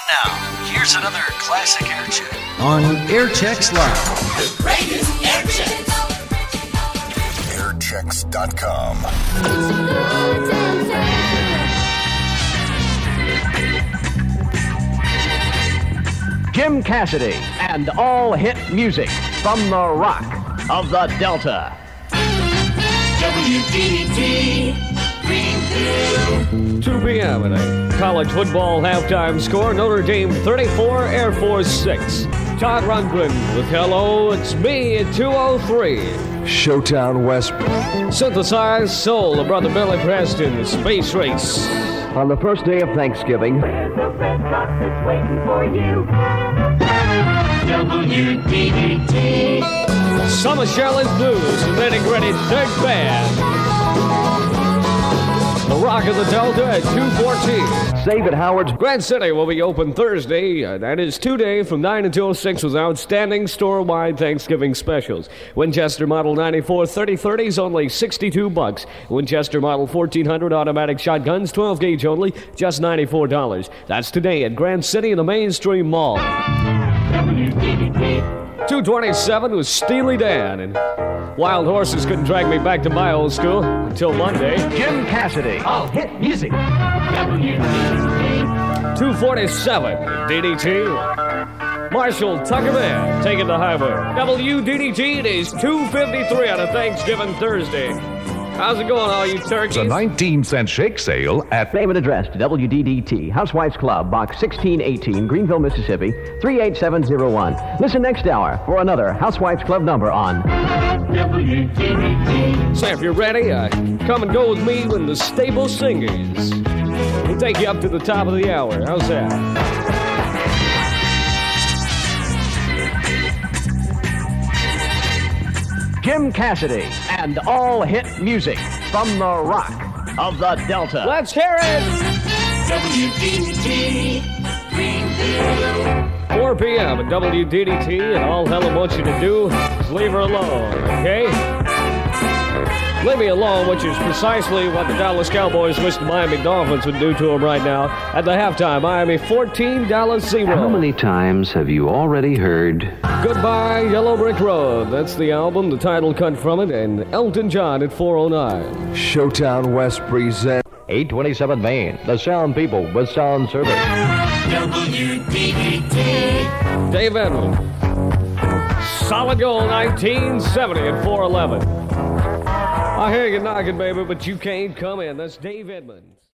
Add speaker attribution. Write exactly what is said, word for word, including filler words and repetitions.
Speaker 1: now, here's another classic air check
Speaker 2: on Air Checks Live.
Speaker 3: The greatest air checks.
Speaker 4: air checks dot com.
Speaker 5: Jim Cassidy and all hit music from the Rock of the Delta.
Speaker 3: W D T Greenville.
Speaker 6: two p.m. and a college football halftime score. Notre Dame thirty-four, Air Force six. Todd Rundgren with hello, it's me at two oh three.
Speaker 7: Showtown West.
Speaker 6: Synthesized soul of Brother Billy Preston, the Space Race.
Speaker 5: On the first day of Thanksgiving,
Speaker 3: There's a red box that's waiting for you. W D T.
Speaker 6: Summer Shelley's Blues, the nitty-gritty third band. The Rock of the Delta at two fourteen.
Speaker 5: save at Howard's.
Speaker 6: Grant City will be open Thursday. Uh, that is two-day from nine until six with outstanding store-wide Thanksgiving specials. Winchester Model ninety-four thirty thirty is only sixty-two bucks. Winchester Model fourteen hundred automatic shotguns, twelve gauge only, just ninety-four dollars. That's today at Grant City in the Mainstream Mall.
Speaker 3: W D T.
Speaker 6: two twenty-seven was Steely Dan, and Wild Horses couldn't drag me back to my old school until Monday.
Speaker 5: Jim Cassidy.
Speaker 2: All hit music.
Speaker 3: W D T.
Speaker 6: two forty-seven, D D T. Marshall Tucker Band, taking the highway. W D D T, it is two fifty-three on a Thanksgiving Thursday. How's it going, all you turkeys?
Speaker 8: A nineteen cent shake sale at
Speaker 5: Name and address to W D D T, Housewives Club, Box sixteen eighteen, Greenville, Mississippi, three eight seven zero one. Listen next hour for another Housewives Club number on
Speaker 3: W D T.
Speaker 6: Say, if you're ready, uh, come and go with me when the Stable Singers. We'll take you up to the top of the hour. How's that?
Speaker 5: Jim Cassidy and all hit music from the Rock of the Delta.
Speaker 6: Let's hear it!
Speaker 3: W D T Greenville.
Speaker 6: four p.m. at W D D T, and all Helen wants you to do is leave her alone, okay? Leave me alone, which is precisely what the Dallas Cowboys wish the Miami Dolphins would do to them right now. At the halftime, Miami fourteen to zero.
Speaker 9: How many times have you already heard
Speaker 6: Goodbye, Yellow Brick Road? That's the album, the title cut from it, and Elton John at four oh nine.
Speaker 7: Showtown West presents
Speaker 5: eight twenty-seven Main, the sound people with sound service.
Speaker 3: W D T.
Speaker 6: Dave Edmund. Solid goal, nineteen seventy at four eleven. I hear you knocking, baby, but you can't come in. That's Dave Edmunds.